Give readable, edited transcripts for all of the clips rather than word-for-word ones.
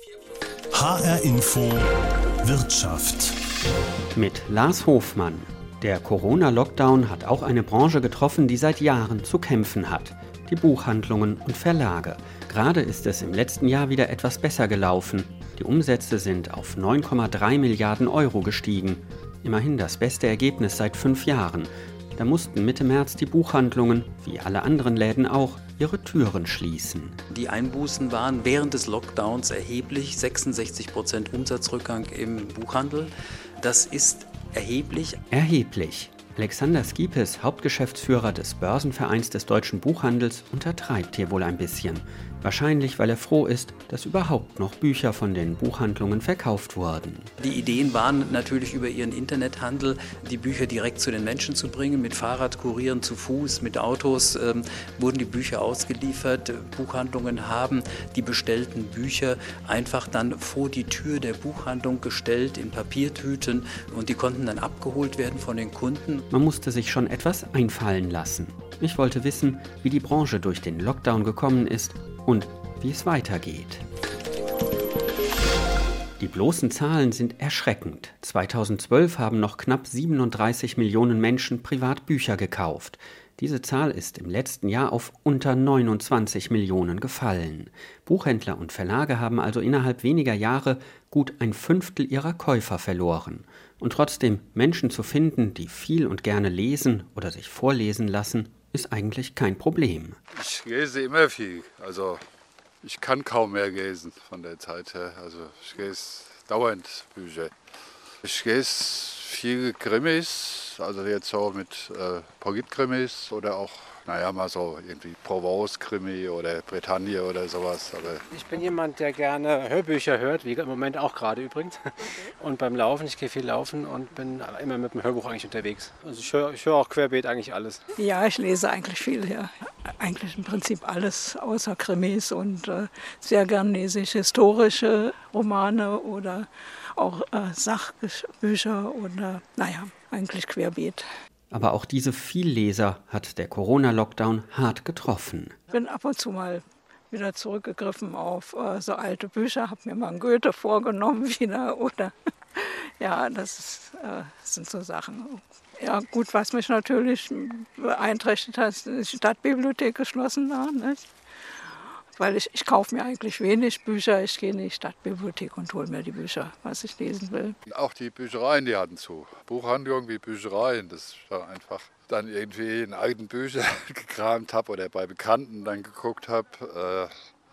HR Info Wirtschaft mit Lars Hofmann. Der Corona-Lockdown hat auch eine Branche getroffen, die seit Jahren zu kämpfen hat. Die Buchhandlungen und Verlage. Gerade ist es im letzten Jahr wieder etwas besser gelaufen. Die Umsätze sind auf 9,3 Milliarden Euro gestiegen. Immerhin das beste Ergebnis seit 5 Jahren. Da mussten Mitte März die Buchhandlungen, wie alle anderen Läden auch, ihre Türen schließen. Die Einbußen waren während des Lockdowns erheblich, 66% Umsatzrückgang im Buchhandel. Das ist erheblich. Erheblich. Alexander Skipis, Hauptgeschäftsführer des Börsenvereins des deutschen Buchhandels, untertreibt hier wohl ein bisschen. Wahrscheinlich, weil er froh ist, dass überhaupt noch Bücher von den Buchhandlungen verkauft wurden. Die Ideen waren natürlich über ihren Internethandel, die Bücher direkt zu den Menschen zu bringen. Mit Fahrradkurieren, zu Fuß, mit Autos wurden die Bücher ausgeliefert. Buchhandlungen haben die bestellten Bücher einfach dann vor die Tür der Buchhandlung gestellt in Papiertüten und die konnten dann abgeholt werden von den Kunden. Man musste sich schon etwas einfallen lassen. Ich wollte wissen, wie die Branche durch den Lockdown gekommen ist und wie es weitergeht. Die bloßen Zahlen sind erschreckend. 2012 haben noch knapp 37 Millionen Menschen privat Bücher gekauft. Diese Zahl ist im letzten Jahr auf unter 29 Millionen gefallen. Buchhändler und Verlage haben also innerhalb weniger Jahre gut 1/5 ihrer Käufer verloren. Und trotzdem Menschen zu finden, die viel und gerne lesen oder sich vorlesen lassen, ist eigentlich kein Problem. Ich lese immer viel. Also ich kann kaum mehr lesen von der Zeit her. Also ich lese dauernd Bücher. Ich lese viele Krimis, also jetzt so mit Politkrimis oder auch, mal so irgendwie Provence-Krimi oder Bretagne oder sowas. Aber ich bin jemand, der gerne Hörbücher hört, wie im Moment auch gerade übrigens. Und beim Laufen, ich gehe viel laufen und bin immer mit dem Hörbuch eigentlich unterwegs. Also ich höre auch querbeet eigentlich alles. Ja, ich lese eigentlich viel, ja. Eigentlich im Prinzip alles außer Krimis und sehr gern lese ich historische Romane oder auch Sachbücher oder eigentlich querbeet. Aber auch diese Vielleser hat der Corona-Lockdown hart getroffen. Ich bin ab und zu mal wieder zurückgegriffen auf so alte Bücher, habe mir mal einen Goethe vorgenommen wieder oder sind so Sachen. Ja gut, was mich natürlich beeinträchtigt hat, ist die Stadtbibliothek geschlossen war, nicht? Weil ich kaufe mir eigentlich wenig Bücher, ich gehe in die Stadtbibliothek und hole mir die Bücher, was ich lesen will. auch die Büchereien, die hatten zu. Buchhandlungen wie Büchereien, das war einfach dann irgendwie in alten Büchern gekramt habe oder bei Bekannten dann geguckt habe,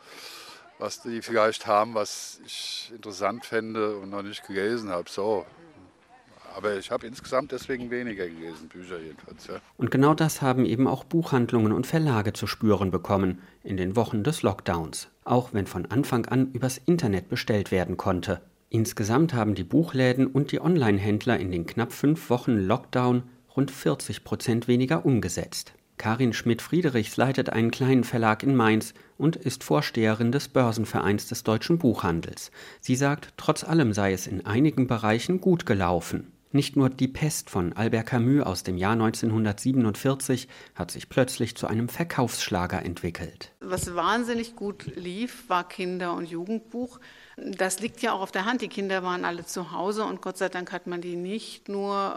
was die vielleicht haben, was ich interessant fände und noch nicht gelesen habe. So. Aber ich habe insgesamt deswegen weniger gelesen, Bücher jedenfalls. Ja. Und genau das haben eben auch Buchhandlungen und Verlage zu spüren bekommen in den Wochen des Lockdowns. Auch wenn von Anfang an übers Internet bestellt werden konnte. Insgesamt haben die Buchläden und die Online-Händler in den knapp 5 Wochen Lockdown rund 40% weniger umgesetzt. Karin Schmidt-Friedrichs leitet einen kleinen Verlag in Mainz und ist Vorsteherin des Börsenvereins des deutschen Buchhandels. Sie sagt, trotz allem sei es in einigen Bereichen gut gelaufen. Nicht nur Die Pest von Albert Camus aus dem Jahr 1947 hat sich plötzlich zu einem Verkaufsschlager entwickelt. Was wahnsinnig gut lief, war Kinder- und Jugendbuch. Das liegt ja auch auf der Hand. Die Kinder waren alle zu Hause und Gott sei Dank hat man die nicht nur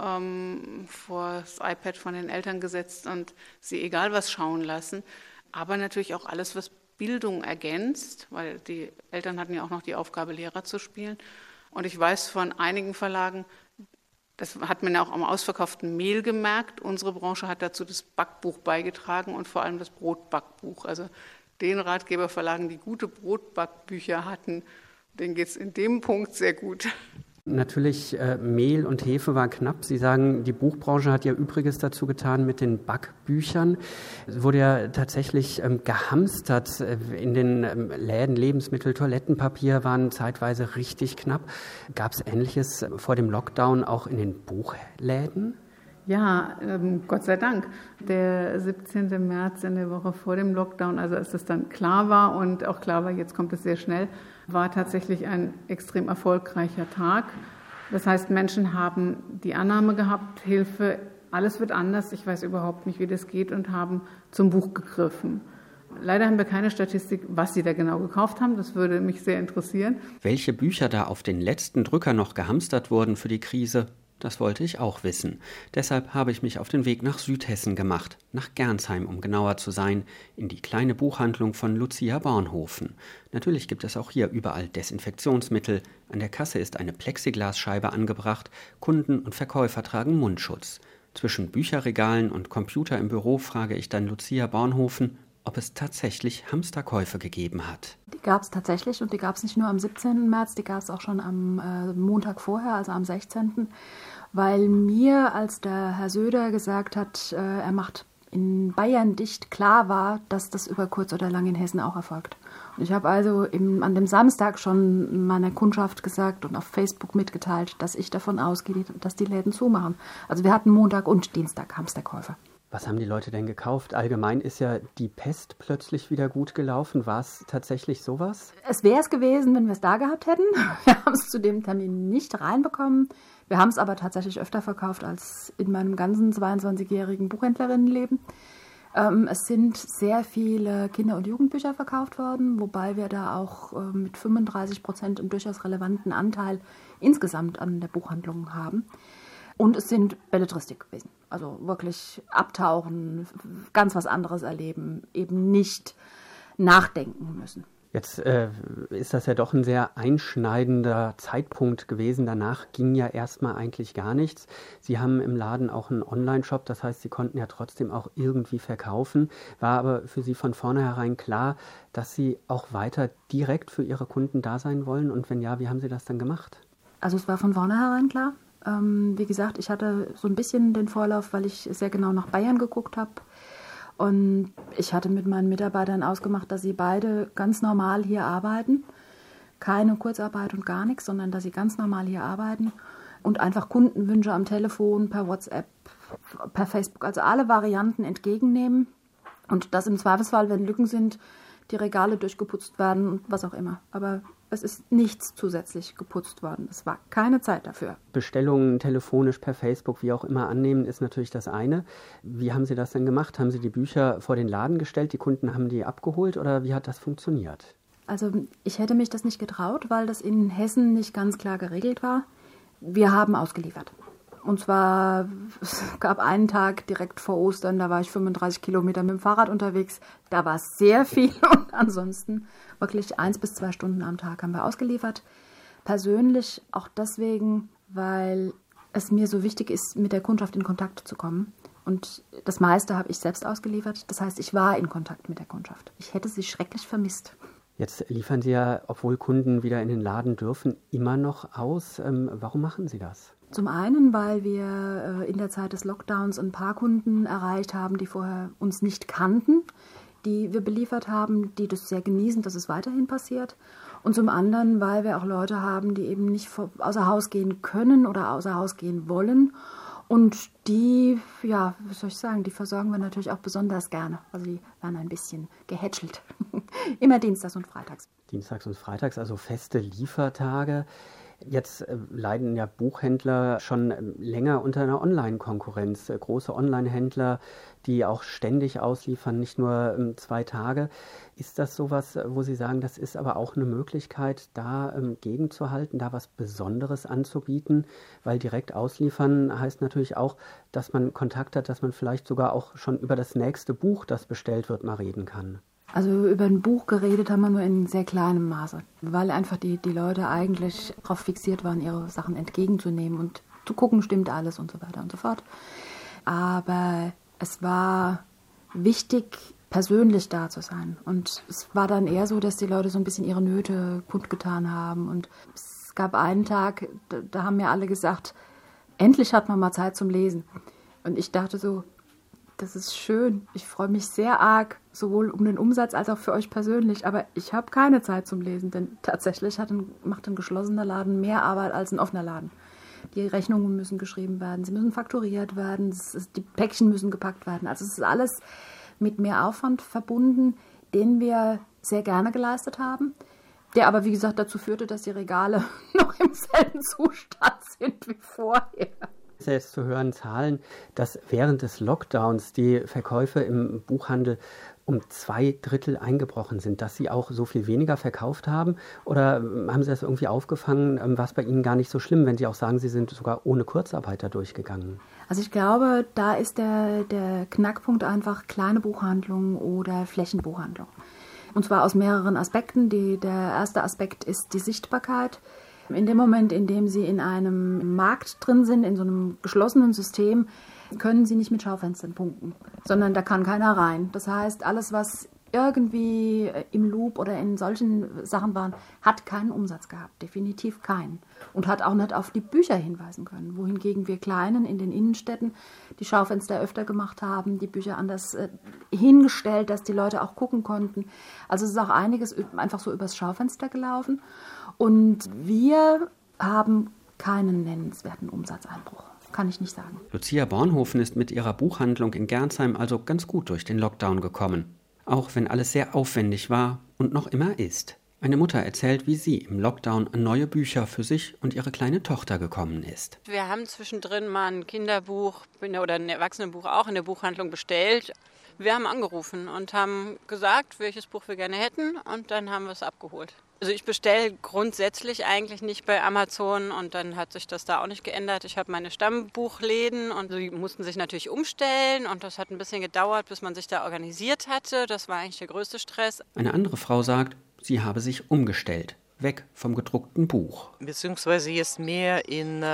vor das iPad von den Eltern gesetzt und sie egal was schauen lassen, aber natürlich auch alles, was Bildung ergänzt, weil die Eltern hatten ja auch noch die Aufgabe, Lehrer zu spielen. Und ich weiß von einigen Verlagen, das hat man ja auch am ausverkauften Mehl gemerkt. Unsere Branche hat dazu das Backbuch beigetragen und vor allem das Brotbackbuch. Also den Ratgeberverlagen, die gute Brotbackbücher hatten, denen geht es in dem Punkt sehr gut. Natürlich, Mehl und Hefe war knapp. Sie sagen, die Buchbranche hat ja Übriges dazu getan mit den Backbüchern. Es wurde ja tatsächlich gehamstert in den Läden. Lebensmittel, Toilettenpapier waren zeitweise richtig knapp. Gab es Ähnliches vor dem Lockdown auch in den Buchläden? Ja, Gott sei Dank. Der 17. März in der Woche vor dem Lockdown, also als es dann klar war und auch klar war, jetzt kommt es sehr schnell, war tatsächlich ein extrem erfolgreicher Tag. Das heißt, Menschen haben die Annahme gehabt, Hilfe, alles wird anders, ich weiß überhaupt nicht, wie das geht und haben zum Buch gegriffen. Leider haben wir keine Statistik, was sie da genau gekauft haben. Das würde mich sehr interessieren. Welche Bücher da auf den letzten Drücker noch gehamstert wurden für die Krise, das wollte ich auch wissen. Deshalb habe ich mich auf den Weg nach Südhessen gemacht, nach Gernsheim, um genauer zu sein, in die kleine Buchhandlung von Lucia Bornhofen. Natürlich gibt es auch hier überall Desinfektionsmittel. An der Kasse ist eine Plexiglasscheibe angebracht. Kunden und Verkäufer tragen Mundschutz. Zwischen Bücherregalen und Computer im Büro frage ich dann Lucia Bornhofen, ob es tatsächlich Hamsterkäufe gegeben hat. Die gab es tatsächlich und die gab es nicht nur am 17. März, die gab es auch schon am Montag vorher, also am 16., weil mir, als der Herr Söder gesagt hat, er macht in Bayern dicht, klar war, dass das über kurz oder lang in Hessen auch erfolgt. Und ich habe also an dem Samstag schon meiner Kundschaft gesagt und auf Facebook mitgeteilt, dass ich davon ausgehe, dass die Läden zumachen. Also wir hatten Montag und Dienstag Hamsterkäufe. Was haben die Leute denn gekauft? Allgemein ist ja die Pest plötzlich wieder gut gelaufen. War es tatsächlich sowas? Es wäre es gewesen, wenn wir es da gehabt hätten. Wir haben es zu dem Termin nicht reinbekommen. Wir haben es aber tatsächlich öfter verkauft als in meinem ganzen 22-jährigen Buchhändlerinnenleben. Es sind sehr viele Kinder- und Jugendbücher verkauft worden, wobei wir da auch mit 35% einen durchaus relevanten Anteil insgesamt an der Buchhandlung haben. Und es sind Belletristik gewesen. Also wirklich abtauchen, ganz was anderes erleben, eben nicht nachdenken müssen. Jetzt ist das ja doch ein sehr einschneidender Zeitpunkt gewesen. Danach ging ja erstmal eigentlich gar nichts. Sie haben im Laden auch einen Online-Shop, das heißt, Sie konnten ja trotzdem auch irgendwie verkaufen. War aber für Sie von vornherein klar, dass Sie auch weiter direkt für Ihre Kunden da sein wollen? Und wenn ja, wie haben Sie das dann gemacht? Also es war von vornherein klar. Wie gesagt, ich hatte so ein bisschen den Vorlauf, weil ich sehr genau nach Bayern geguckt habe. Und ich hatte mit meinen Mitarbeitern ausgemacht, dass sie beide ganz normal hier arbeiten. Keine Kurzarbeit und gar nichts, sondern dass sie ganz normal hier arbeiten und einfach Kundenwünsche am Telefon, per WhatsApp, per Facebook, also alle Varianten entgegennehmen. Und dass im Zweifelsfall, wenn Lücken sind, die Regale durchgeputzt werden und was auch immer. Aber es ist nichts zusätzlich geputzt worden. Es war keine Zeit dafür. Bestellungen telefonisch, per Facebook, wie auch immer annehmen, ist natürlich das eine. Wie haben Sie das denn gemacht? Haben Sie die Bücher vor den Laden gestellt, die Kunden haben die abgeholt oder wie hat das funktioniert? Also ich hätte mich das nicht getraut, weil das in Hessen nicht ganz klar geregelt war. Wir haben ausgeliefert. Und zwar, es gab einen Tag direkt vor Ostern, da war ich 35 Kilometer mit dem Fahrrad unterwegs. Da war es sehr viel und ansonsten wirklich 1 bis 2 Stunden am Tag haben wir ausgeliefert. Persönlich auch deswegen, weil es mir so wichtig ist, mit der Kundschaft in Kontakt zu kommen. Und das meiste habe ich selbst ausgeliefert. Das heißt, ich war in Kontakt mit der Kundschaft. Ich hätte sie schrecklich vermisst. Jetzt liefern Sie ja, obwohl Kunden wieder in den Laden dürfen, immer noch aus. Warum machen Sie das? Zum einen, weil wir in der Zeit des Lockdowns ein paar Kunden erreicht haben, die vorher uns nicht kannten, die wir beliefert haben, die das sehr genießen, dass es weiterhin passiert. Und zum anderen, weil wir auch Leute haben, die eben nicht außer Haus gehen können oder außer Haus gehen wollen. Und die, ja, was soll ich sagen, die versorgen wir natürlich auch besonders gerne. Also die werden ein bisschen gehätschelt. Immer dienstags und freitags. Dienstags und freitags, also feste Liefertage. Jetzt leiden ja Buchhändler schon länger unter einer Online-Konkurrenz. Große Online-Händler, die auch ständig ausliefern, nicht nur 2 Tage. Ist das sowas, wo Sie sagen, das ist aber auch eine Möglichkeit, da gegenzuhalten, da was Besonderes anzubieten? Weil direkt ausliefern heißt natürlich auch, dass man Kontakt hat, dass man vielleicht sogar auch schon über das nächste Buch, das bestellt wird, mal reden kann. Also über ein Buch geredet haben wir nur in sehr kleinem Maße, weil einfach die Leute eigentlich darauf fixiert waren, ihre Sachen entgegenzunehmen und zu gucken, stimmt alles und so weiter und so fort. Aber es war wichtig, persönlich da zu sein. Und es war dann eher so, dass die Leute so ein bisschen ihre Nöte kundgetan haben. Und es gab einen Tag, da haben mir alle gesagt, endlich hat man mal Zeit zum Lesen. Und ich dachte so, das ist schön. Ich freue mich sehr arg, sowohl um den Umsatz als auch für euch persönlich. Aber ich habe keine Zeit zum Lesen, denn tatsächlich macht ein geschlossener Laden mehr Arbeit als ein offener Laden. Die Rechnungen müssen geschrieben werden, sie müssen fakturiert werden, die Päckchen müssen gepackt werden. Also es ist alles mit mehr Aufwand verbunden, den wir sehr gerne geleistet haben, der aber, wie gesagt, dazu führte, dass die Regale noch im selben Zustand sind wie vorher. Selbst zu hören Zahlen, dass während des Lockdowns die Verkäufe im Buchhandel um 2/3 eingebrochen sind, dass Sie auch so viel weniger verkauft haben? Oder haben Sie das irgendwie aufgefangen? War es bei Ihnen gar nicht so schlimm, wenn Sie auch sagen, Sie sind sogar ohne Kurzarbeit da durchgegangen? Also ich glaube, da ist der Knackpunkt einfach kleine Buchhandlung oder Flächenbuchhandlung. Und zwar aus mehreren Aspekten. Der erste Aspekt ist die Sichtbarkeit. In dem Moment, in dem Sie in einem Markt drin sind, in so einem geschlossenen System, können Sie nicht mit Schaufenstern punkten, sondern da kann keiner rein. Das heißt, alles, was irgendwie im Loop oder in solchen Sachen war, hat keinen Umsatz gehabt, definitiv keinen. Und hat auch nicht auf die Bücher hinweisen können. Wohingegen wir Kleinen in den Innenstädten die Schaufenster öfter gemacht haben, die Bücher anders hingestellt, dass die Leute auch gucken konnten. Also es ist auch einiges einfach so übers Schaufenster gelaufen. Und wir haben keinen nennenswerten Umsatzeinbruch. Kann ich nicht sagen. Lucia Bornhofen ist mit ihrer Buchhandlung in Gernsheim also ganz gut durch den Lockdown gekommen. Auch wenn alles sehr aufwendig war und noch immer ist. Eine Mutter erzählt, wie sie im Lockdown an neue Bücher für sich und ihre kleine Tochter gekommen ist. Wir haben zwischendrin mal ein Kinderbuch oder ein Erwachsenenbuch auch in der Buchhandlung bestellt. Wir haben angerufen und haben gesagt, welches Buch wir gerne hätten, und dann haben wir es abgeholt. Also ich bestelle grundsätzlich eigentlich nicht bei Amazon, und dann hat sich das da auch nicht geändert. Ich habe meine Stammbuchläden und die mussten sich natürlich umstellen, und das hat ein bisschen gedauert, bis man sich da organisiert hatte. Das war eigentlich der größte Stress. Eine andere Frau sagt, sie habe sich umgestellt, weg vom gedruckten Buch. Beziehungsweise jetzt mehr in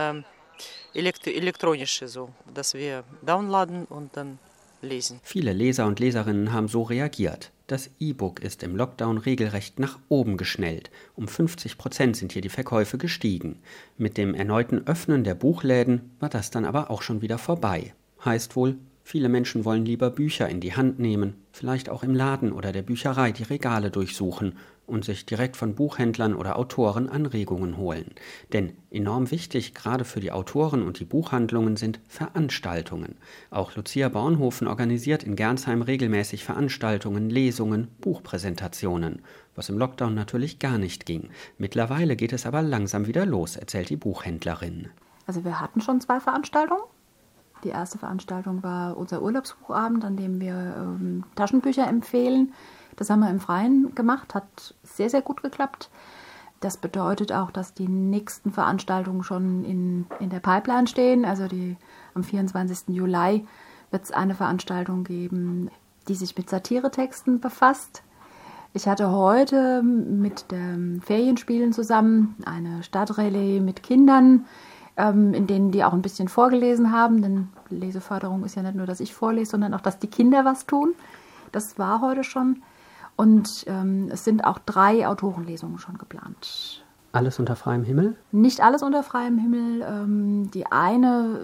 elektronische, so, dass wir downloaden und dann lesen. Viele Leser und Leserinnen haben so reagiert. Das E-Book ist im Lockdown regelrecht nach oben geschnellt. Um 50% sind hier die Verkäufe gestiegen. Mit dem erneuten Öffnen der Buchläden war das dann aber auch schon wieder vorbei. Heißt wohl, viele Menschen wollen lieber Bücher in die Hand nehmen, vielleicht auch im Laden oder der Bücherei die Regale durchsuchen und sich direkt von Buchhändlern oder Autoren Anregungen holen. Denn enorm wichtig, gerade für die Autoren und die Buchhandlungen, sind Veranstaltungen. Auch Lucia Bornhofen organisiert in Gernsheim regelmäßig Veranstaltungen, Lesungen, Buchpräsentationen, was im Lockdown natürlich gar nicht ging. Mittlerweile geht es aber langsam wieder los, erzählt die Buchhändlerin. Also wir hatten schon 2 Veranstaltungen. Die erste Veranstaltung war unser Urlaubsbuchabend, an dem wir Taschenbücher empfehlen. Das haben wir im Freien gemacht, hat sehr, sehr gut geklappt. Das bedeutet auch, dass die nächsten Veranstaltungen schon in der Pipeline stehen. Also am 24. Juli wird es eine Veranstaltung geben, die sich mit Satiretexten befasst. Ich hatte heute mit den Ferienspielen zusammen eine Stadtrallye mit Kindern, in denen die auch ein bisschen vorgelesen haben. Denn Leseförderung ist ja nicht nur, dass ich vorlese, sondern auch, dass die Kinder was tun. Das war heute schon. Und es sind auch 3 Autorenlesungen schon geplant. Alles unter freiem Himmel? Nicht alles unter freiem Himmel. Die eine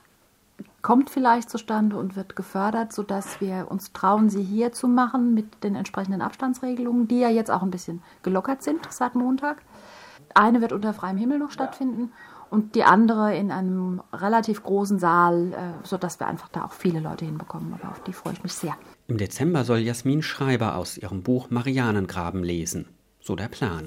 kommt vielleicht zustande und wird gefördert, sodass wir uns trauen, sie hier zu machen mit den entsprechenden Abstandsregelungen, die ja jetzt auch ein bisschen gelockert sind seit Montag. Eine wird unter freiem Himmel noch stattfinden und die andere in einem relativ großen Saal, sodass wir einfach da auch viele Leute hinbekommen. Aber auf die freue ich mich sehr. Im Dezember soll Jasmin Schreiber aus ihrem Buch Marianengraben lesen. So der Plan.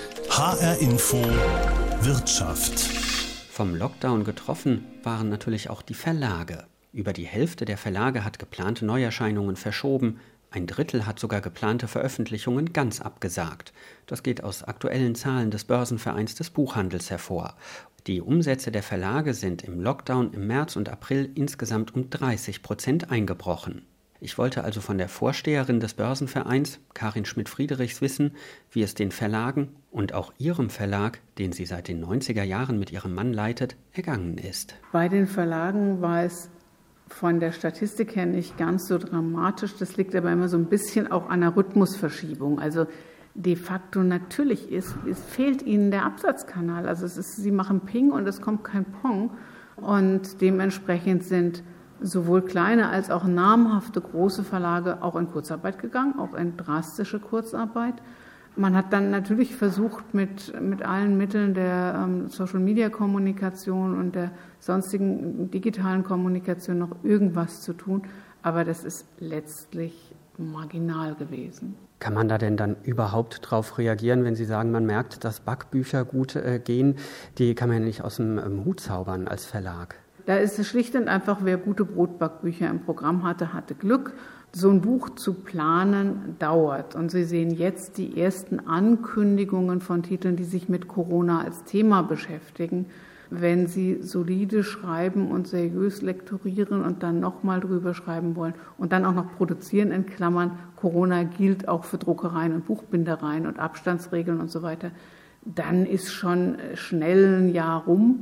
HR Info Wirtschaft. Vom Lockdown getroffen waren natürlich auch die Verlage. Über die Hälfte der Verlage hat geplante Neuerscheinungen verschoben. 1/3 hat sogar geplante Veröffentlichungen ganz abgesagt. Das geht aus aktuellen Zahlen des Börsenvereins des Buchhandels hervor. Die Umsätze der Verlage sind im Lockdown im März und April insgesamt um 30% eingebrochen. Ich wollte also von der Vorsteherin des Börsenvereins, Karin Schmidt-Friedrichs, wissen, wie es den Verlagen und auch ihrem Verlag, den sie seit den 90er Jahren mit ihrem Mann leitet, ergangen ist. Bei den Verlagen war es von der Statistik her nicht ganz so dramatisch. Das liegt aber immer so ein bisschen auch an der Rhythmusverschiebung. Also de facto natürlich es fehlt ihnen der Absatzkanal. Also sie machen Ping und es kommt kein Pong. Und dementsprechend sind sowohl kleine als auch namhafte große Verlage auch in Kurzarbeit gegangen, auch in drastische Kurzarbeit. Man hat dann natürlich versucht, mit allen Mitteln der Social-Media-Kommunikation und der sonstigen digitalen Kommunikation noch irgendwas zu tun, aber das ist letztlich marginal gewesen. Kann man da denn dann überhaupt drauf reagieren, wenn Sie sagen, man merkt, dass Backbücher gut gehen? Die kann man ja nicht aus dem Hut zaubern als Verlag. Da ist es schlicht und einfach, wer gute Brotbackbücher im Programm hatte, hatte Glück. So ein Buch zu planen dauert. Und Sie sehen jetzt die ersten Ankündigungen von Titeln, die sich mit Corona als Thema beschäftigen. Wenn Sie solide schreiben und seriös lektorieren und dann nochmal drüber schreiben wollen und dann auch noch produzieren, in Klammern, Corona gilt auch für Druckereien und Buchbindereien und Abstandsregeln und so weiter, dann ist schon schnell ein Jahr rum.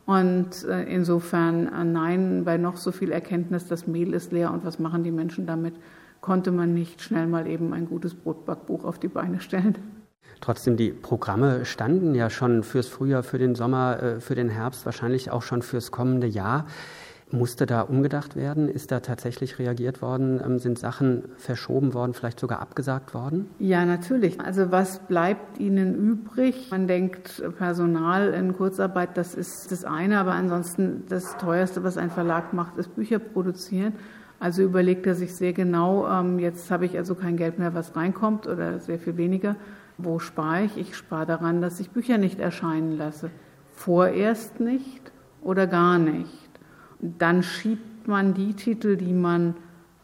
Und insofern, nein, bei noch so viel Erkenntnis, das Mehl ist leer und was machen die Menschen damit, konnte man nicht schnell mal eben ein gutes Brotbackbuch auf die Beine stellen. Trotzdem, die Programme standen ja schon fürs Frühjahr, für den Sommer, für den Herbst, wahrscheinlich auch schon fürs kommende Jahr. Musste da umgedacht werden? Ist da tatsächlich reagiert worden? Sind Sachen verschoben worden, vielleicht sogar abgesagt worden? Ja, natürlich. Also was bleibt Ihnen übrig? Man denkt, Personal in Kurzarbeit, das ist das eine, aber ansonsten das Teuerste, was ein Verlag macht, ist Bücher produzieren. Also überlegt er sich sehr genau, jetzt habe ich also kein Geld mehr, was reinkommt oder sehr viel weniger. Wo spare ich? Ich spare daran, dass ich Bücher nicht erscheinen lasse. Vorerst nicht oder gar nicht. Dann schiebt man die Titel, die man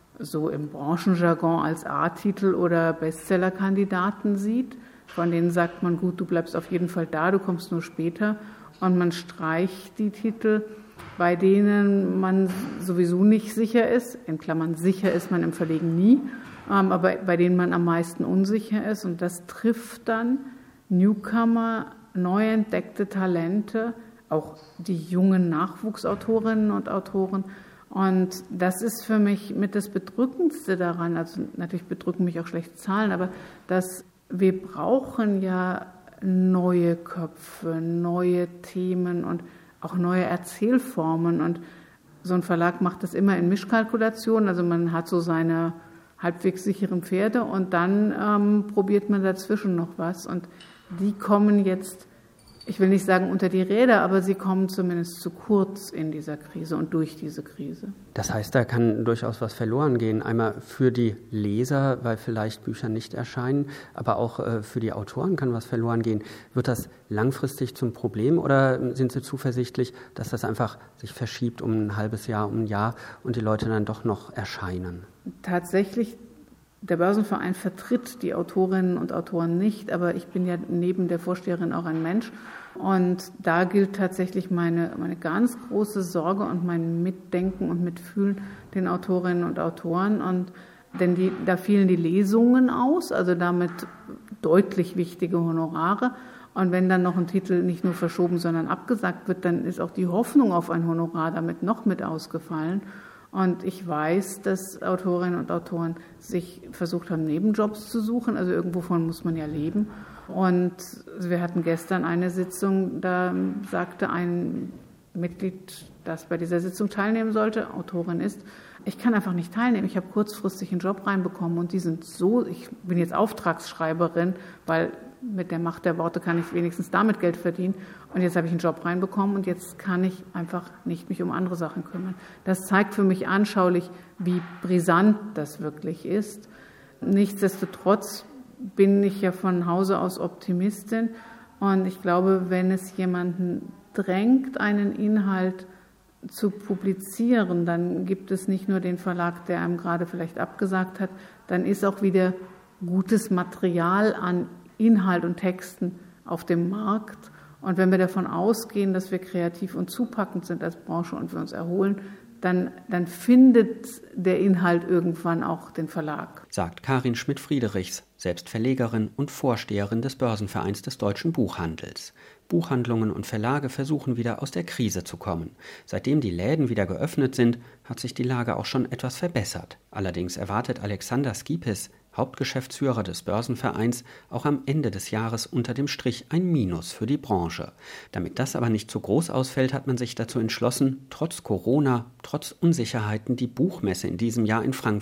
so im Branchenjargon als A-Titel oder Bestsellerkandidaten sieht. Von denen sagt man, gut, du bleibst auf jeden Fall da, du kommst nur später. Und man streicht die Titel, bei denen man sowieso nicht sicher ist. In Klammern, sicher ist man im Verlegen nie, aber bei denen man am meisten unsicher ist. Und das trifft dann Newcomer, neu entdeckte Talente, auch die jungen Nachwuchsautorinnen und Autoren. Und das ist für mich mit das Bedrückendste daran, also natürlich bedrücken mich auch schlechte Zahlen, aber dass wir brauchen ja neue Köpfe, neue Themen und auch neue Erzählformen. Und so ein Verlag macht das immer in Mischkalkulationen, also man hat so seine halbwegs sicheren Pferde und dann probiert man dazwischen noch was. Und die kommen jetzt, ich will nicht sagen unter die Räder, aber sie kommen zumindest zu kurz in dieser Krise und durch diese Krise. Das heißt, da kann durchaus was verloren gehen. Einmal für die Leser, weil vielleicht Bücher nicht erscheinen, aber auch für die Autoren kann was verloren gehen. Wird das langfristig zum Problem oder sind Sie zuversichtlich, dass das einfach sich verschiebt um ein halbes Jahr, um ein Jahr und die Leute dann doch noch erscheinen? Tatsächlich, der Börsenverein vertritt die Autorinnen und Autoren nicht, aber ich bin ja neben der Vorsteherin auch ein Mensch. Und da gilt tatsächlich meine ganz große Sorge und mein Mitdenken und Mitfühlen den Autorinnen und Autoren. Denn da fielen die Lesungen aus, also damit deutlich wichtige Honorare. Und wenn dann noch ein Titel nicht nur verschoben, sondern abgesagt wird, dann ist auch die Hoffnung auf ein Honorar damit noch mit ausgefallen. Und ich weiß, dass Autorinnen und Autoren sich versucht haben, Nebenjobs zu suchen. Also irgendwovon muss man ja leben. Und wir hatten gestern eine Sitzung, da sagte ein Mitglied, das bei dieser Sitzung teilnehmen sollte, Autorin ist, ich kann einfach nicht teilnehmen. Ich habe kurzfristig einen Job reinbekommen und die sind so, ich bin jetzt Auftragsschreiberin, weil mit der Macht der Worte kann ich wenigstens damit Geld verdienen. Und jetzt habe ich einen Job reinbekommen und jetzt kann ich einfach nicht mich um andere Sachen kümmern. Das zeigt für mich anschaulich, wie brisant das wirklich ist. Nichtsdestotrotz bin ich ja von Hause aus Optimistin und ich glaube, wenn es jemanden drängt, einen Inhalt zu publizieren, dann gibt es nicht nur den Verlag, der einem gerade vielleicht abgesagt hat, dann ist auch wieder gutes Material an Inhalt und Texten auf dem Markt. Und wenn wir davon ausgehen, dass wir kreativ und zupackend sind als Branche und wir uns erholen, dann findet der Inhalt irgendwann auch den Verlag. Sagt Karin Schmidt-Friedrichs, selbst Verlegerin und Vorsteherin des Börsenvereins des deutschen Buchhandels. Buchhandlungen und Verlage versuchen wieder aus der Krise zu kommen. Seitdem die Läden wieder geöffnet sind, hat sich die Lage auch schon etwas verbessert. Allerdings erwartet Alexander Skipis, Hauptgeschäftsführer des Börsenvereins, auch am Ende des Jahres unter dem Strich ein Minus für die Branche. Damit das aber nicht zu groß ausfällt, hat man sich dazu entschlossen, trotz Corona, trotz Unsicherheiten die Buchmesse in diesem Jahr in Frankfurt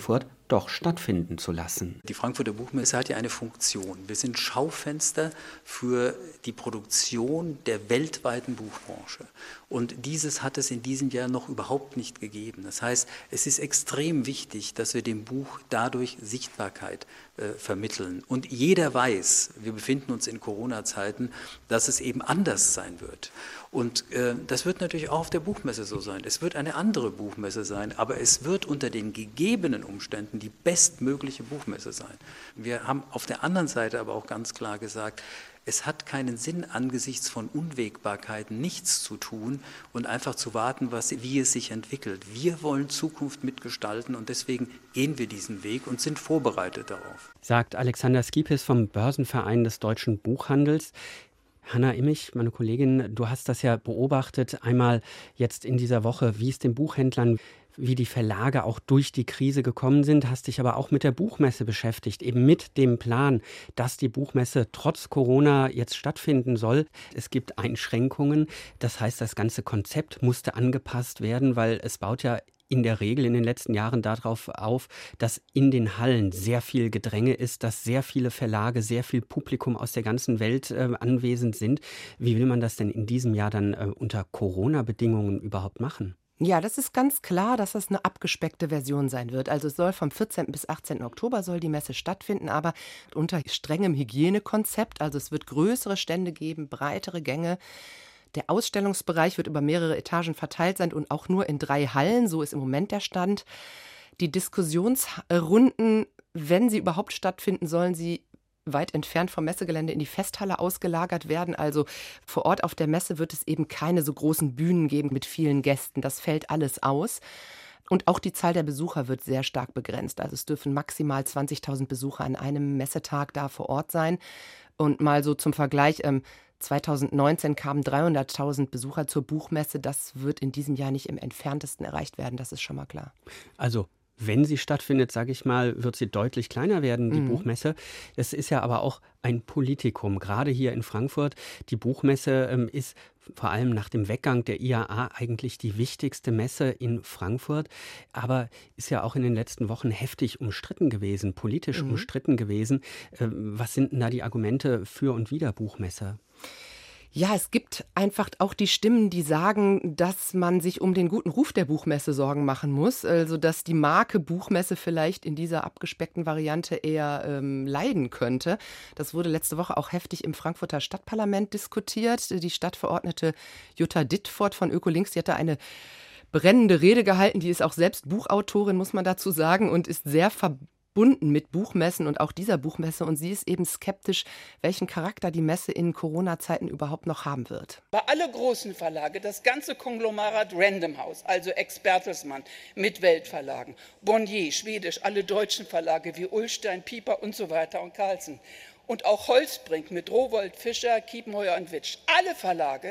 doch stattfinden zu lassen. Die Frankfurter Buchmesse hat ja eine Funktion. Wir sind Schaufenster für die Produktion der weltweiten Buchbranche. Und dieses hat es in diesem Jahr noch überhaupt nicht gegeben. Das heißt, es ist extrem wichtig, dass wir dem Buch dadurch Sichtbarkeit vermitteln. Und jeder weiß, wir befinden uns in Corona-Zeiten, dass es eben anders sein wird. Und das wird natürlich auch auf der Buchmesse so sein. Es wird eine andere Buchmesse sein, aber es wird unter den gegebenen Umständen die bestmögliche Buchmesse sein. Wir haben auf der anderen Seite aber auch ganz klar gesagt, es hat keinen Sinn, angesichts von Unwägbarkeiten nichts zu tun und einfach zu warten, wie es sich entwickelt. Wir wollen Zukunft mitgestalten und deswegen gehen wir diesen Weg und sind vorbereitet darauf. Sagt Alexander Skipis vom Börsenverein des Deutschen Buchhandels. Hanna Immich, meine Kollegin, du hast das ja beobachtet, einmal jetzt in dieser Woche, wie es den Buchhändlern, wie die Verlage auch durch die Krise gekommen sind, hast dich aber auch mit der Buchmesse beschäftigt, eben mit dem Plan, dass die Buchmesse trotz Corona jetzt stattfinden soll. Es gibt Einschränkungen, das heißt, das ganze Konzept musste angepasst werden, weil es baut ja in der Regel in den letzten Jahren darauf auf, dass in den Hallen sehr viel Gedränge ist, dass sehr viele Verlage, sehr viel Publikum aus der ganzen Welt anwesend sind. Wie will man das denn in diesem Jahr dann unter Corona-Bedingungen überhaupt machen? Ja, das ist ganz klar, dass das eine abgespeckte Version sein wird. Also es soll vom 14. bis 18. Oktober soll die Messe stattfinden, aber unter strengem Hygienekonzept. Also es wird größere Stände geben, breitere Gänge. Der Ausstellungsbereich wird über mehrere Etagen verteilt sein und auch nur in 3 Hallen. So ist im Moment der Stand. Die Diskussionsrunden, wenn sie überhaupt stattfinden, sollen sie weit entfernt vom Messegelände in die Festhalle ausgelagert werden. Also vor Ort auf der Messe wird es eben keine so großen Bühnen geben mit vielen Gästen. Das fällt alles aus. Und auch die Zahl der Besucher wird sehr stark begrenzt. Also es dürfen maximal 20.000 Besucher an einem Messetag da vor Ort sein. Und mal so zum Vergleich, 2019 kamen 300.000 Besucher zur Buchmesse. Das wird in diesem Jahr nicht im Entferntesten erreicht werden, das ist schon mal klar. Also wenn sie stattfindet, sage ich mal, wird sie deutlich kleiner werden, die Buchmesse. Es ist ja aber auch ein Politikum, gerade hier in Frankfurt. Die Buchmesse ist vor allem nach dem Weggang der IAA eigentlich die wichtigste Messe in Frankfurt, aber ist ja auch in den letzten Wochen heftig umstritten gewesen, politisch umstritten gewesen. Was sind denn da die Argumente für und wider Buchmesse? Ja, es gibt einfach auch die Stimmen, die sagen, dass man sich um den guten Ruf der Buchmesse Sorgen machen muss. Also, dass die Marke Buchmesse vielleicht in dieser abgespeckten Variante eher leiden könnte. Das wurde letzte Woche auch heftig im Frankfurter Stadtparlament diskutiert. Die Stadtverordnete Jutta Dittfort von Ökolinks, die hat da eine brennende Rede gehalten. Die ist auch selbst Buchautorin, muss man dazu sagen, und ist sehr verbunden mit Buchmessen und auch dieser Buchmesse. Und sie ist eben skeptisch, welchen Charakter die Messe in Corona-Zeiten überhaupt noch haben wird. Bei alle großen Verlage, das ganze Konglomerat Random House, also Ex-Bertelsmann mit Weltverlagen, Bonnier, Schwedisch, alle deutschen Verlage wie Ullstein, Pieper und so weiter und Carlsen und auch Holzbrink mit Rowohlt, Fischer, Kiepenheuer und Witsch, alle Verlage,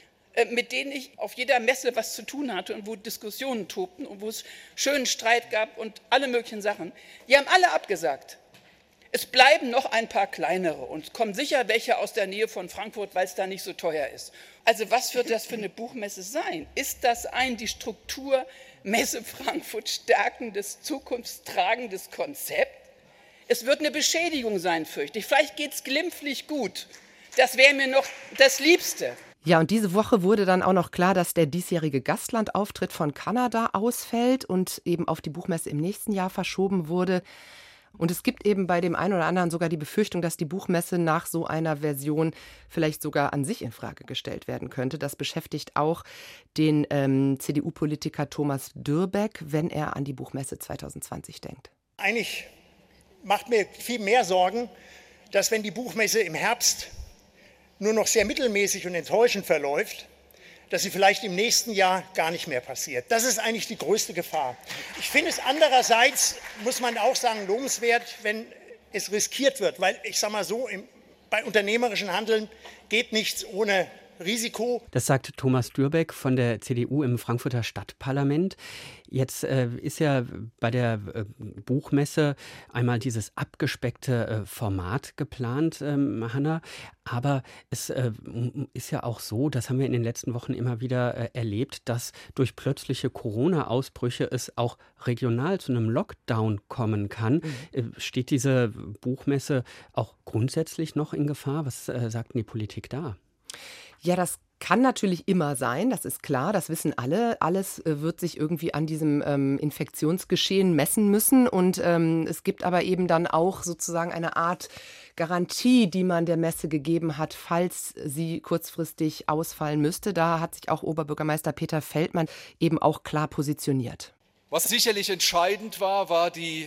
mit denen ich auf jeder Messe was zu tun hatte und wo Diskussionen tobten und wo es schönen Streit gab und alle möglichen Sachen, die haben alle abgesagt. Es bleiben noch ein paar kleinere und kommen sicher welche aus der Nähe von Frankfurt, weil es da nicht so teuer ist. Also was wird das für eine Buchmesse sein? Ist das die Struktur Messe Frankfurt stärkendes, zukunftstragendes Konzept? Es wird eine Beschädigung sein, fürchte ich. Vielleicht geht es glimpflich gut. Das wäre mir noch das Liebste. Ja, und diese Woche wurde dann auch noch klar, dass der diesjährige Gastlandauftritt von Kanada ausfällt und eben auf die Buchmesse im nächsten Jahr verschoben wurde. Und es gibt eben bei dem einen oder anderen sogar die Befürchtung, dass die Buchmesse nach so einer Version vielleicht sogar an sich in Frage gestellt werden könnte. Das beschäftigt auch den CDU-Politiker Thomas Dürbeck, wenn er an die Buchmesse 2020 denkt. Eigentlich macht mir viel mehr Sorgen, dass wenn die Buchmesse im Herbst nur noch sehr mittelmäßig und enttäuschend verläuft, dass sie vielleicht im nächsten Jahr gar nicht mehr passiert. Das ist eigentlich die größte Gefahr. Ich finde es andererseits, muss man auch sagen, lobenswert, wenn es riskiert wird, weil ich sage mal so, bei unternehmerischen Handeln geht nichts ohne Risiko. Das sagt Thomas Dürbeck von der CDU im Frankfurter Stadtparlament. Jetzt ist ja bei der Buchmesse einmal dieses abgespeckte Format geplant, Hanna. Aber es ist ja auch so, das haben wir in den letzten Wochen immer wieder erlebt, dass durch plötzliche Corona-Ausbrüche es auch regional zu einem Lockdown kommen kann. Steht diese Buchmesse auch grundsätzlich noch in Gefahr? Was sagt denn die Politik da? Ja, das kann natürlich immer sein, das ist klar, das wissen alle. Alles wird sich irgendwie an diesem Infektionsgeschehen messen müssen. Und es gibt aber eben dann auch sozusagen eine Art Garantie, die man der Messe gegeben hat, falls sie kurzfristig ausfallen müsste. Da hat sich auch Oberbürgermeister Peter Feldmann eben auch klar positioniert. Was sicherlich entscheidend war, war die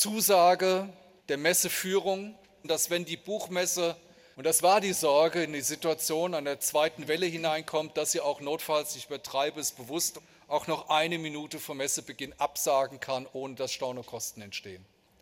Zusage der Messeführung, dass wenn die Buchmesse, und das war die Sorge, in die Situation an der zweiten Welle hineinkommt, dass sie auch notfalls, ich übertreibe es bewusst, auch noch 1 Minute vor Messebeginn absagen kann, ohne dass Stornokosten entstehen.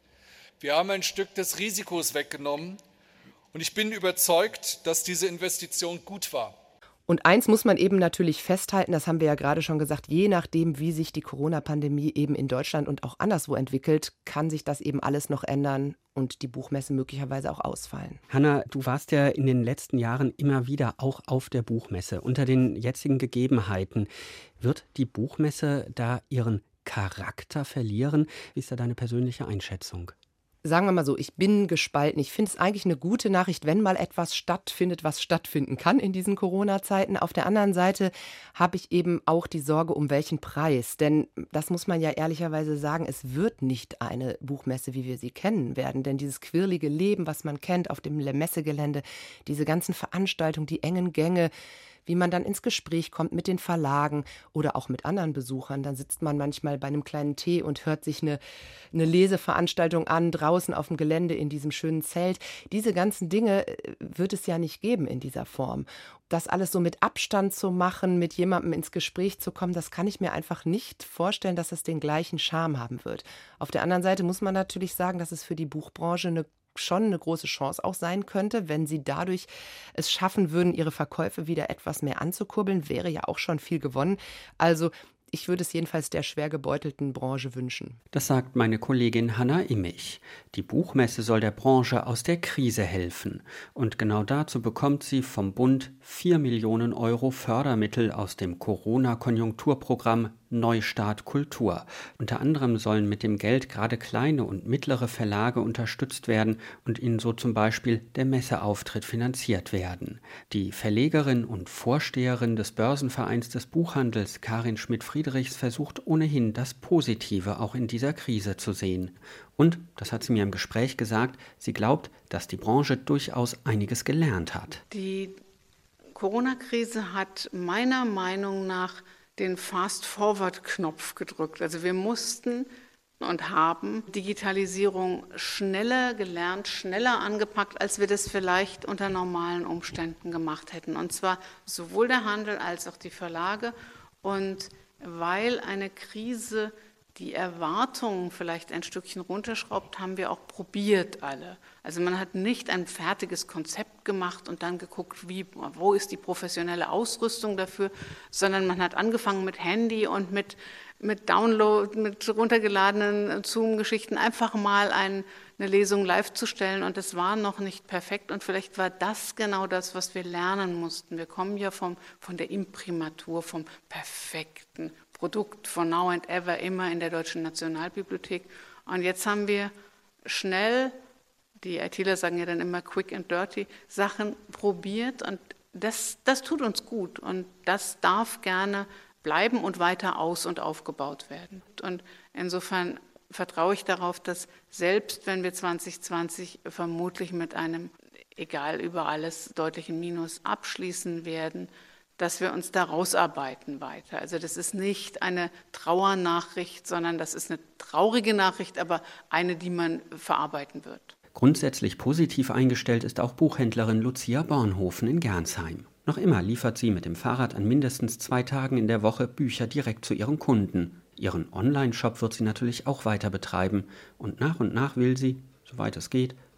Wir haben ein Stück des Risikos weggenommen und ich bin überzeugt, dass diese Investition gut war. Und eins muss man eben natürlich festhalten, das haben wir ja gerade schon gesagt, je nachdem, wie sich die Corona-Pandemie eben in Deutschland und auch anderswo entwickelt, kann sich das eben alles noch ändern und die Buchmesse möglicherweise auch ausfallen. Hanna, du warst ja in den letzten Jahren immer wieder auch auf der Buchmesse. Unter den jetzigen Gegebenheiten, wird die Buchmesse da ihren Charakter verlieren? Wie ist da deine persönliche Einschätzung? Sagen wir mal so, ich bin gespalten. Ich finde es eigentlich eine gute Nachricht, wenn mal etwas stattfindet, was stattfinden kann in diesen Corona-Zeiten. Auf der anderen Seite habe ich eben auch die Sorge, um welchen Preis. Denn das muss man ja ehrlicherweise sagen, es wird nicht eine Buchmesse, wie wir sie kennen werden. Denn dieses quirlige Leben, was man kennt auf dem Messegelände, diese ganzen Veranstaltungen, die engen Gänge, wie man dann ins Gespräch kommt mit den Verlagen oder auch mit anderen Besuchern. Dann sitzt man manchmal bei einem kleinen Tee und hört sich eine Leseveranstaltung an, draußen auf dem Gelände in diesem schönen Zelt. Diese ganzen Dinge wird es ja nicht geben in dieser Form. Das alles so mit Abstand zu machen, mit jemandem ins Gespräch zu kommen, das kann ich mir einfach nicht vorstellen, dass es den gleichen Charme haben wird. Auf der anderen Seite muss man natürlich sagen, dass es für die Buchbranche schon eine große Chance auch sein könnte, wenn sie dadurch es schaffen würden, ihre Verkäufe wieder etwas mehr anzukurbeln, wäre ja auch schon viel gewonnen. Also ich würde es jedenfalls der schwer gebeutelten Branche wünschen. Das sagt meine Kollegin Hanna Immich. Die Buchmesse soll der Branche aus der Krise helfen. Und genau dazu bekommt sie vom Bund 4 Millionen Euro Fördermittel aus dem Corona-Konjunkturprogramm Neustart Kultur. Unter anderem sollen mit dem Geld gerade kleine und mittlere Verlage unterstützt werden und ihnen so zum Beispiel der Messeauftritt finanziert werden. Die Verlegerin und Vorsteherin des Börsenvereins des Buchhandels, Karin Schmidt-Friedrichs, versucht ohnehin das Positive auch in dieser Krise zu sehen. Und, das hat sie mir im Gespräch gesagt, sie glaubt, dass die Branche durchaus einiges gelernt hat. Die Corona-Krise hat meiner Meinung nach den Fast-Forward-Knopf gedrückt. Also wir mussten und haben Digitalisierung schneller gelernt, schneller angepackt, als wir das vielleicht unter normalen Umständen gemacht hätten. Und zwar sowohl der Handel als auch die Verlage. Und weil eine Krise die Erwartungen vielleicht ein Stückchen runterschraubt, haben wir auch probiert alle. Also man hat nicht ein fertiges Konzept gemacht und dann geguckt, wo ist die professionelle Ausrüstung dafür, sondern man hat angefangen mit Handy und mit Download, mit runtergeladenen Zoom-Geschichten einfach mal eine Lesung live zu stellen und das war noch nicht perfekt und vielleicht war das genau das, was wir lernen mussten. Wir kommen ja von der Imprimatur, vom perfekten Produkt von Now and Ever immer in der Deutschen Nationalbibliothek und jetzt haben wir schnell, die ITler sagen ja dann immer quick and dirty, Sachen probiert und das tut uns gut und das darf gerne bleiben und weiter aus- und aufgebaut werden. Und insofern vertraue ich darauf, dass selbst wenn wir 2020 vermutlich mit einem, egal über alles, deutlichen Minus abschließen werden, dass wir uns da rausarbeiten weiter. Also das ist nicht eine Trauernachricht, sondern das ist eine traurige Nachricht, aber eine, die man verarbeiten wird. Grundsätzlich positiv eingestellt ist auch Buchhändlerin Lucia Bornhofen in Gernsheim. Noch immer liefert sie mit dem Fahrrad an mindestens 2 Tagen in der Woche Bücher direkt zu ihren Kunden. Ihren Online-Shop wird sie natürlich auch weiter betreiben. Und nach will sie, soweit es geht,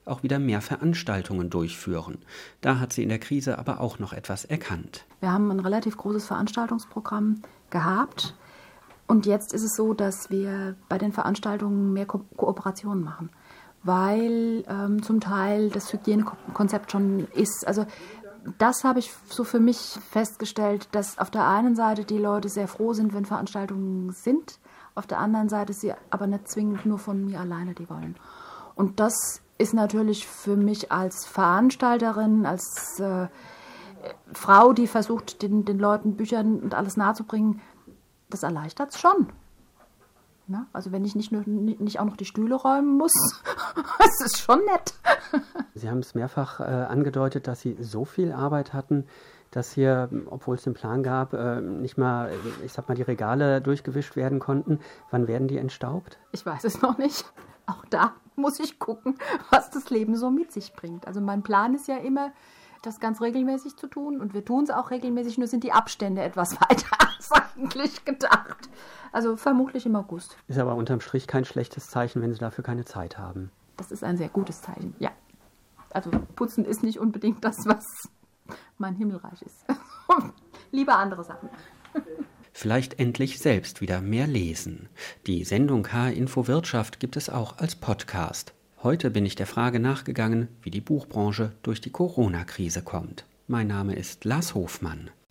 auch wieder mehr Veranstaltungen durchführen. Da hat sie in der Krise aber auch noch etwas erkannt. Wir haben ein relativ großes Veranstaltungsprogramm gehabt. Und jetzt ist es so, dass wir bei den Veranstaltungen mehr Kooperationen machen, weil zum Teil das Hygienekonzept schon ist. Also das habe ich so für mich festgestellt, dass auf der einen Seite die Leute sehr froh sind, wenn Veranstaltungen sind, auf der anderen Seite sie aber nicht zwingend nur von mir alleine die wollen. Und das ist natürlich für mich als Veranstalterin, als Frau, die versucht, den Leuten Büchern und alles nahezubringen, das erleichtert es schon. Ja, also wenn ich nicht auch noch die Stühle räumen muss, das ist schon nett. Sie haben es mehrfach angedeutet, dass Sie so viel Arbeit hatten, dass hier, obwohl es den Plan gab, nicht mal, die Regale durchgewischt werden konnten. Wann werden die entstaubt? Ich weiß es noch nicht. Auch da muss ich gucken, was das Leben so mit sich bringt. Also mein Plan ist ja immer, das ganz regelmäßig zu tun. Und wir tun es auch regelmäßig, nur sind die Abstände etwas weiter als eigentlich gedacht. Also vermutlich im August. Ist aber unterm Strich kein schlechtes Zeichen, wenn Sie dafür keine Zeit haben. Das ist ein sehr gutes Zeichen, ja. Also Putzen ist nicht unbedingt das, was mein Himmelreich ist. Lieber andere Sachen. Vielleicht endlich selbst wieder mehr lesen. Die Sendung HR Info Wirtschaft gibt es auch als Podcast. Heute bin ich der Frage nachgegangen, wie die Buchbranche durch die Corona-Krise kommt. Mein Name ist Lars Hofmann.